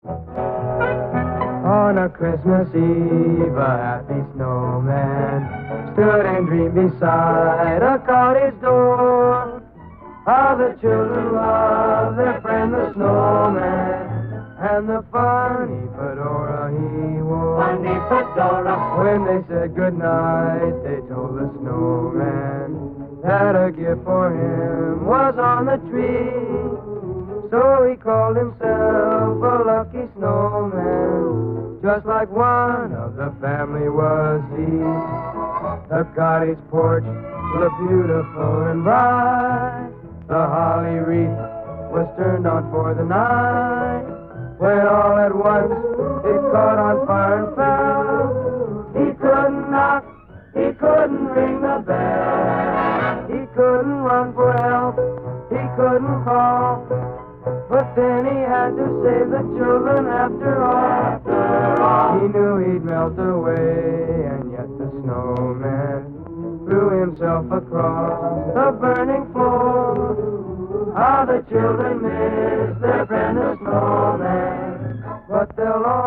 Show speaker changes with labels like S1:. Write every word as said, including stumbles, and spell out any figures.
S1: On a Christmas Eve, a happy snowman stood and dreamed beside a cottage door. How the children loved their friend the snowman and the funny fedora he wore.
S2: Funny fedora.
S1: When they said goodnight, they told the snowman that a gift for him was on the tree. So he called himself a lucky snowman, just like one of the family was he. The cottage porch looked beautiful and bright. The holly wreath was turned on for the night, when all at once it caught on fire and fell. He couldn't knock, he couldn't ring the bell, he couldn't run for help, he couldn't call. But then he had to save the children after all. After all. He knew he'd melt away, and yet the snowman threw himself across the burning floor. How the children miss their friend the snowman, but they'll all